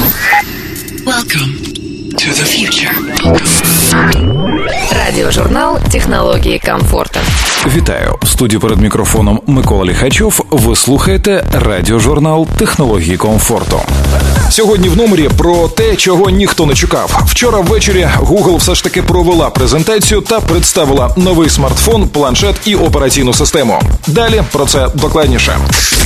Welcome to the future. Радіожурнал «Технології комфорту». Вітаю. В студії перед мікрофоном Микола Ліхачов. Ви слухаєте радіожурнал «Технології комфорту». Сьогодні в номері про те, чого ніхто не чекав. Вчора ввечері Google все ж таки провела презентацію та представила новий смартфон, планшет і операційну систему. Далі про це докладніше.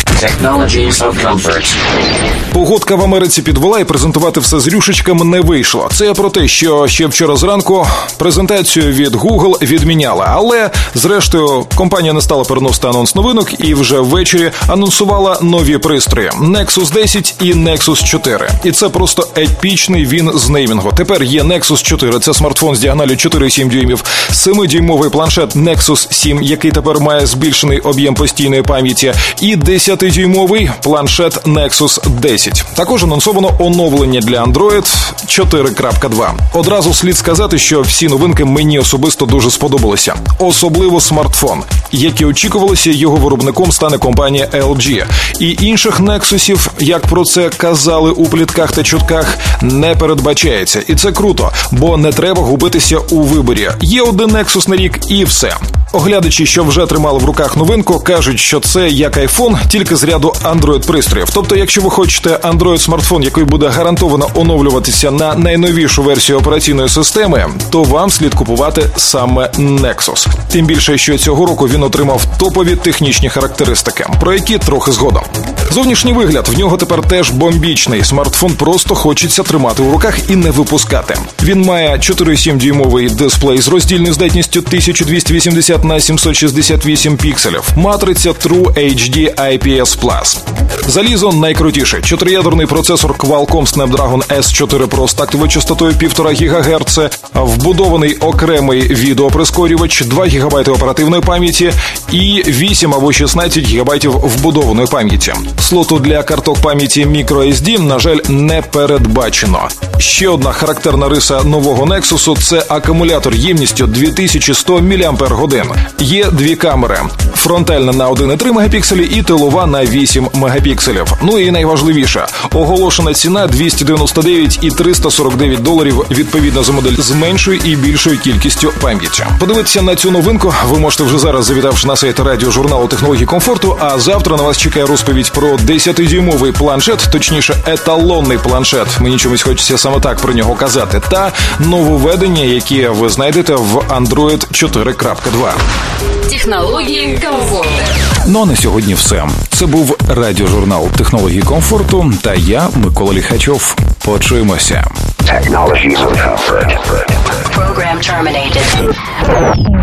Погодка в Америці підвела і презентувати все з рюшечками не вийшло. Це про те, що ще вчора зранку презентацію від Google відміняла. Але, зрештою, компанія не стала переносити анонс новинок і вже ввечері анонсувала нові пристрої – Nexus 10 і Nexus 4. І це просто епічний він з неймінгу. Тепер є Nexus 4 – це смартфон з діагоналю 4,7 дюймів, 7-дюймовий планшет Nexus 7, який тепер має збільшений об'єм постійної пам'яті, і 10-дюймовий планшет Nexus 10. Також анонсовано оновлення для Android 4.2. Одразу слід сказати, що всі новинки мені особисто дуже сподобалися. Особливо смартфон. Як і очікувалося, його виробником стане компанія LG. І інших Nexusів, як про це казали у плітках та чутках, не передбачається. І це круто, бо не треба губитися у виборі. Є один Nexus на рік і все. Оглядачі, що вже тримали в руках новинку, кажуть, що це як iPhone, тільки з ряду Android-пристроїв. Тобто, якщо ви хочете Android-смартфон, який буде гарантовано оновлюватися на найновішу версію операційної системи, то вам слід купувати саме Nexus. Тим більше, що цього року він отримав топові технічні характеристики, про які трохи згодом. Зовнішній вигляд в нього тепер теж бомбічний. Смартфон просто хочеться тримати у руках і не випускати. Він має 4,7-дюймовий дисплей з роздільною здатністю 1280 на 768 пікселів. Матриця True HD IPS+. Залізо найкрутіше. 4-ядерний процесор Qualcomm Snapdragon S4 Pro з тактовою частотою 1,5 ГГц, вбудований окремий відеоприскорювач, 2 ГБ оперативної пам'яті і 8 або 16 ГБ вбудованої пам'яті. Слоту для карток пам'яті microSD, на жаль, не передбачено. Ще одна характерна риса нового Nexus – це акумулятор ємністю 2100 мАч. Є дві камери. Фронтальна на 1,3 мегапікселі і тилова на 8 мегапікселів. Ну і найважливіше – оголошена ціна $299 і $349 відповідно за модель з меншою і більшою кількістю пам'яті. Подивитися на цю новинку ви можете вже зараз, завітавши на сайт радіожурналу «Технології комфорту», а завтра на вас чекає розповідь про 10-дюймовий планшет, точніше еталонний планшет, мені чомусь хочеться саме так про нього казати, та нововведення, які ви знайдете в Android 4.2. Технології комфорту. Ну а на сьогодні все. Це був радіожурнал «Технології комфорту» та я, Микола Ліхачов. Почуємося. Technologies of comfort. Program terminated.